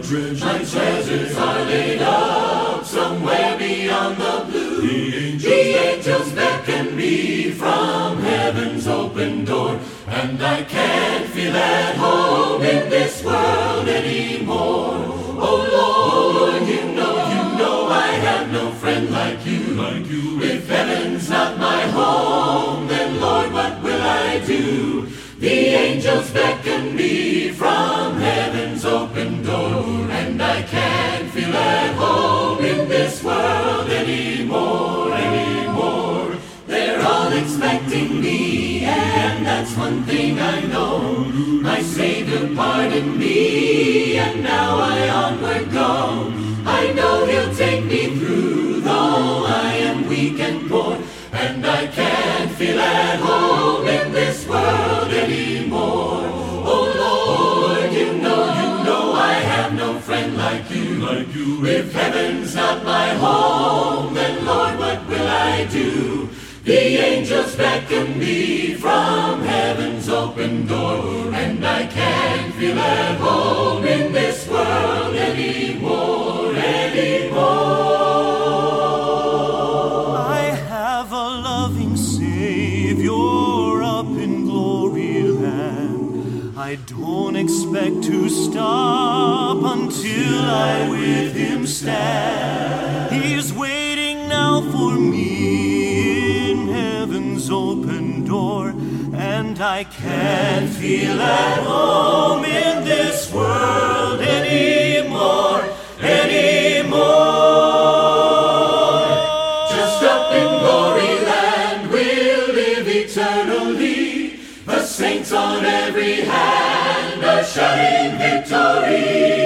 treasures are laid up somewhere beyond the blue. The angels beckon me from heaven's open door, and I can't feel at home in this world anymore. Oh Lord, you know I have no friend like you. If heaven's not my home, then Lord, what will I do? The angels beckon me from heaven's open door, and I can't feel at home in this world anymore. They're all expecting me, and that's one thing I know. My Savior pardoned me, and now I onward go. I know He'll take me through, though I am weak and poor, and I can't feel at home in this world anymore. Oh Lord, you know I have no friend like you. If heaven's not my home, then Lord, what will I do? The angels beckon me from heaven's open door, and I can't feel at home in this world anymore. I have a loving Savior up in glory land. I don't expect to stop until I with Him stand. He's waiting now for me in heaven's open door, and I can't feel at home in this world anymore. Just up in glory land we'll live eternally. The saints on every hand are shouting victory.